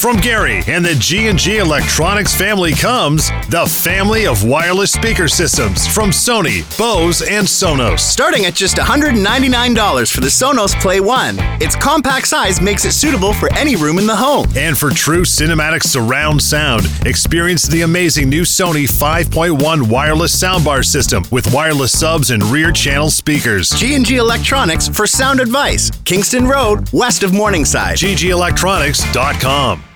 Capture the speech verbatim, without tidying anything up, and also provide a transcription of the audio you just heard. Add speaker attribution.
Speaker 1: From Gary and the G and G Electronics family comes the family of wireless speaker systems from Sony, Bose, and Sonos.
Speaker 2: Starting at just one hundred ninety-nine dollars for the Sonos Play one. Its compact size makes it suitable for any room in the home.
Speaker 1: And for true cinematic surround sound, experience the amazing new Sony five point one wireless soundbar system with wireless subs and rear channel speakers.
Speaker 2: G and G Electronics for sound advice. Kingston Road, west of Morningside.
Speaker 1: G G electronics dot com.